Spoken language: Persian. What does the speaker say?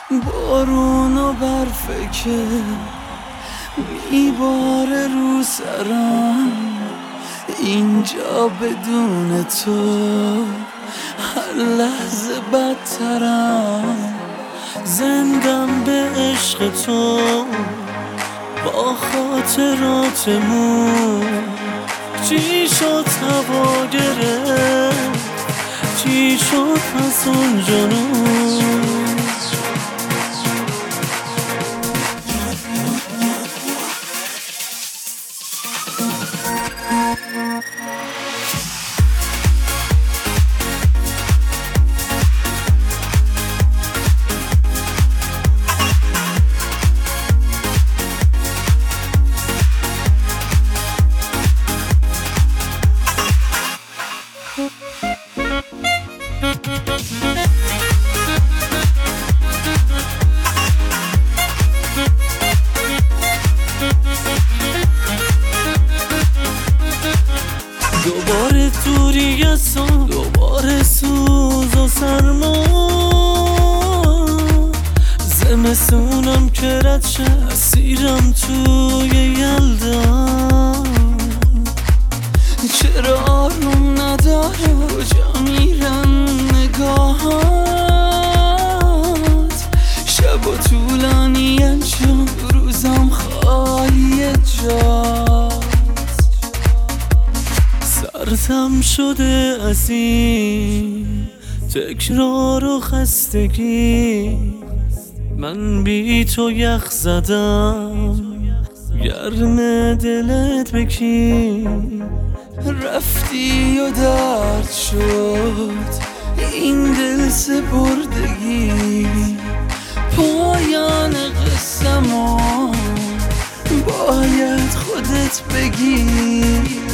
بارون و برفه که میباره رو سرم، اینجا بدون تو هر لحظه بدترم. زندم به عشق تو با خاطراتمون، چی شد هوا گرفت، چی شد پس اون جنون. دوباره دوری از تو، دوباره سوز و سرما، زمستونم که رد شه، اسیرم توی یلدا. چرا آروم نداره، کجا میرن نگاهات؟ شب و طولانیه چون روزم خالی جات. سرتم شده از این تکرار و خستگی، من بی تو یخ زدم، گرم دلت بکی. رفتی و درد شد این دل سپردگی، پایان قصه‌مو باید خودت بگی.